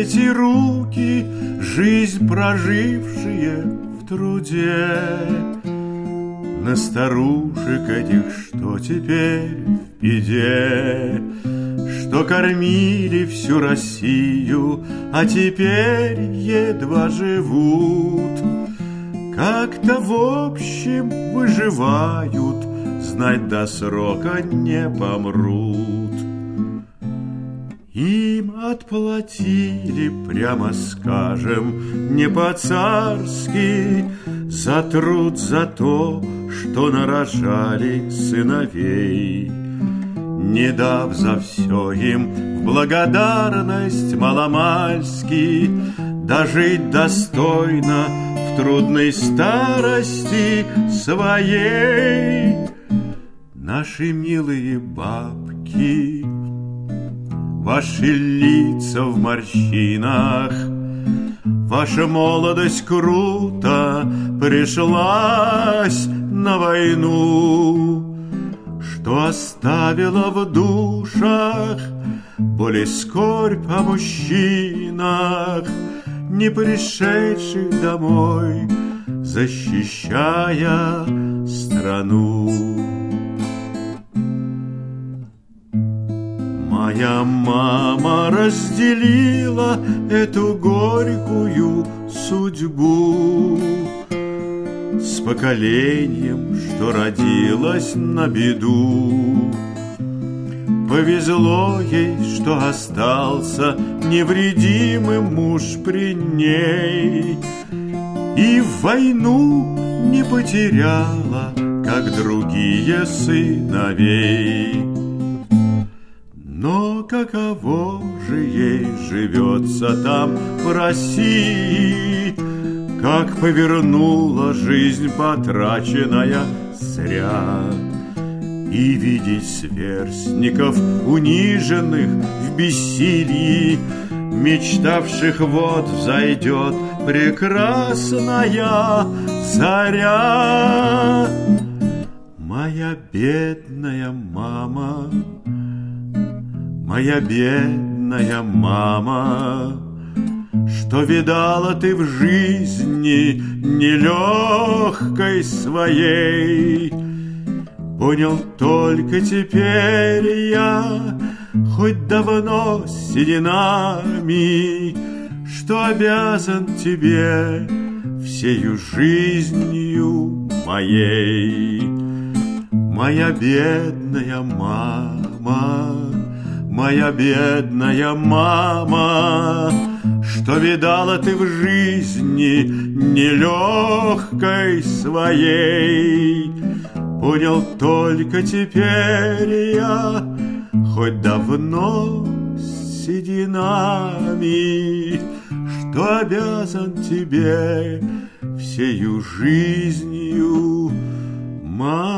эти руки, жизнь прожившие в труде. На старушек этих, что теперь в беде, что кормили всю Россию, а теперь едва живут. Как-то в общем выживают, знать до срока не помрут. Им отплатили, прямо скажем, не по-царски за труд, за то, что нарожали сыновей, не дав за все им в благодарность маломальски дожить достойно в трудной старости своей. Наши милые бабки, ваши лица в морщинах, ваша молодость круто пришлась на войну, что оставила в душах боль и скорбь о мужчинах, не пришедших домой, защищая страну. Моя мама разделила эту горькую судьбу с поколением, что родилось на беду. Повезло ей, что остался невредимым муж при ней, и в войну не потеряла, как другие сыновей. Но каково же ей живется там, в России, как повернула жизнь потраченная зря. И видеть сверстников, униженных в бессилии, мечтавших, вот взойдет прекрасная заря. Моя бедная мама, моя бедная мама, что видала ты в жизни нелегкой своей, понял только теперь я, хоть давно с сединами, что обязан тебе всею жизнью моей. Моя бедная мама, моя бедная мама, что видала ты в жизни нелегкой своей, понял только теперь я, хоть давно с сединами, что обязан тебе всею жизнью моей.